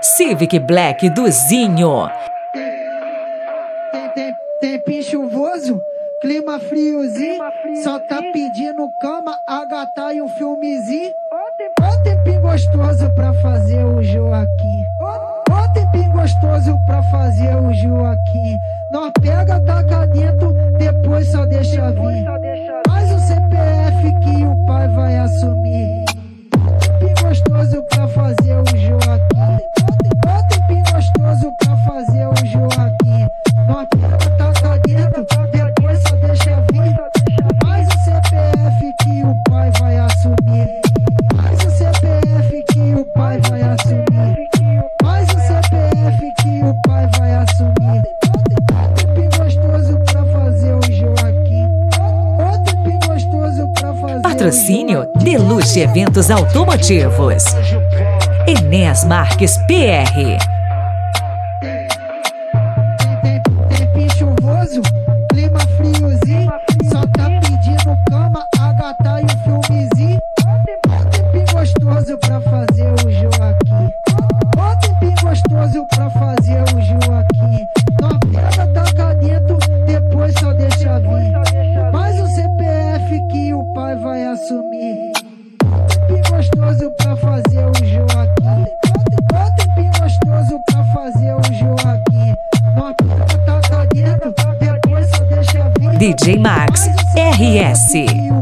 Civic Black do Zinho. Tempo chuvoso, clima friozinho, só tá pedindo cama, a gata e um filmezinho. Ó tempinho gostoso pra fazer o Joaquim. Ó tempinho gostoso pra fazer o Joaquim. Nós pega, taca dentro, depois só deixa vir. Faz o CPF que o pai vai assumir. Tempinho gostoso pra fazer o Joaquim. Ó tempinho gostoso pra fazer o Joaquim. Nós pega, taca dentro, depois só deixa vir. Faz o CPF que o pai vai assumir. Faz o CPF que o pai vai assumir. Faz o CPF que o pai vai assumir. Tempinho gostoso pra fazer o Joaquim. Ó tempinho gostoso pra fazer. Patrocínio Deluxe Eventos Automotivos. Enéas Marques PR. Tempinho chuvoso, clima friozinho, só tá pedindo cama, a gata e um filmezinho. Ó tempinho gostoso pra fazer o Joaquim. Ó tempinho gostoso pra fazer o Joaquim. Nós pega, taca dentro, depois só deixa vir. Faz o CPF que o pai vai assumir. Tempinho gostoso pra fazer o Joaquim. Ó tempinho gostoso pra fazer o Joaquim. Nós pega, taca dentro, depois só deixa vir. DJ Max RS.